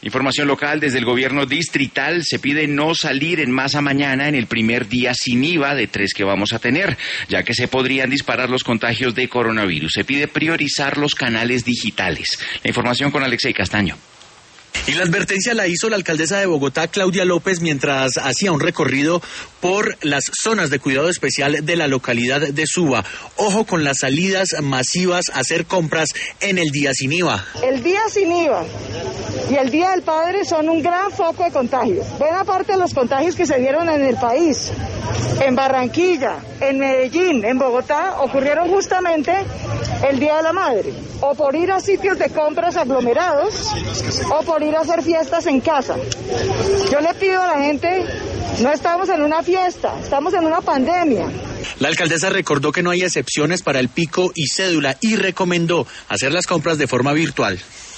Información local desde el gobierno distrital. Se pide no salir en masa mañana en el primer día sin IVA de 3 que vamos a tener, ya que se podrían disparar los contagios de coronavirus. Se pide priorizar los canales digitales. La información con Alexei Castaño. Y la advertencia la hizo la alcaldesa de Bogotá, Claudia López, mientras hacía un recorrido por las zonas de cuidado especial de la localidad de Suba. Ojo con las salidas masivas a hacer compras en el día sin IVA. El día sin IVA y el Día del Padre son un gran foco de contagios. Buena parte de los contagios que se dieron en el país, en Barranquilla, en Medellín, en Bogotá, ocurrieron justamente el Día de la Madre, o por ir a sitios de compras aglomerados, o por ir a hacer fiestas en casa. Yo le pido a la gente, no estamos en una fiesta, estamos en una pandemia. La alcaldesa recordó que no hay excepciones para el pico y cédula y recomendó hacer las compras de forma virtual.